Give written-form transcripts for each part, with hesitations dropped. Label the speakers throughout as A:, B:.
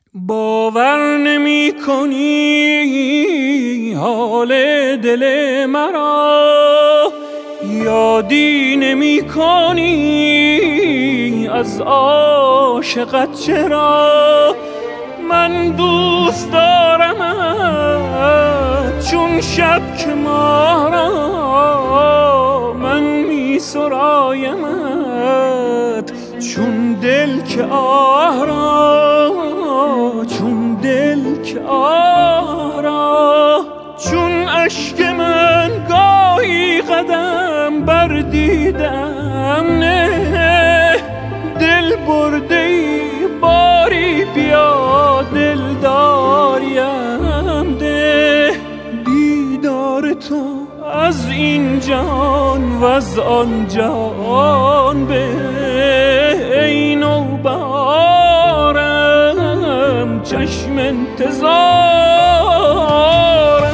A: باور نمی کنی حال دل مرا، یادی نمی کنی از عاشقت چرا. من دوست دارمت چون شب که ماه را، من می سرایمت چون دل که آه را، چون دل که آه را. چون اشک من گاهی قدم بر دیدم نه، دل برده ای باری بیا دلداریم ده. دیدار تو از این جهان و از آن جهان به، ای نوبهارم چشم انتظارم.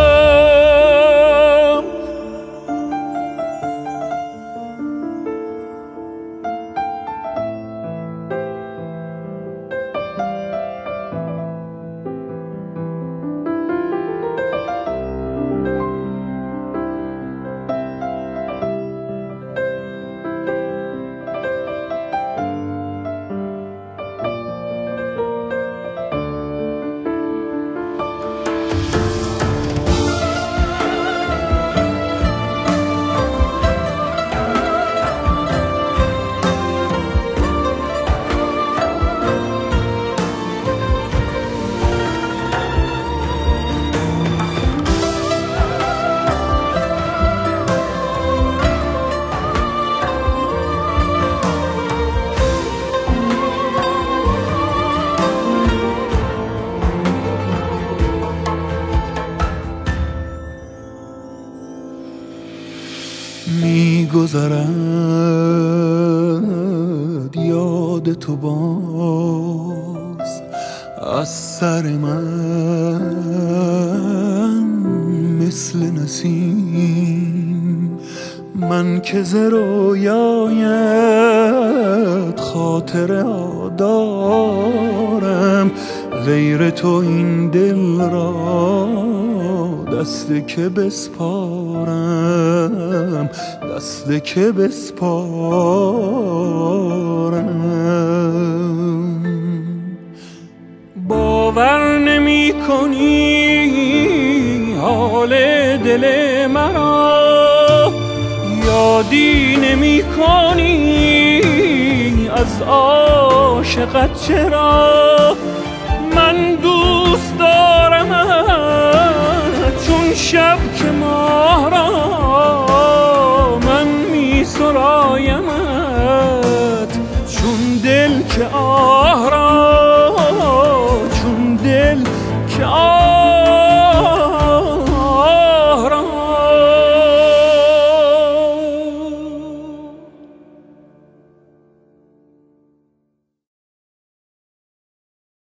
A: می‌گذرد یاد تو باز از سر من مثل نسیم. من که ز رویایت خاطره دارم، غیر تو این دل را دست که بسپارم، دست که بسپارم. باور نمی کنی حال دل مرا، یادی نمی کنی از عاشقت چرا.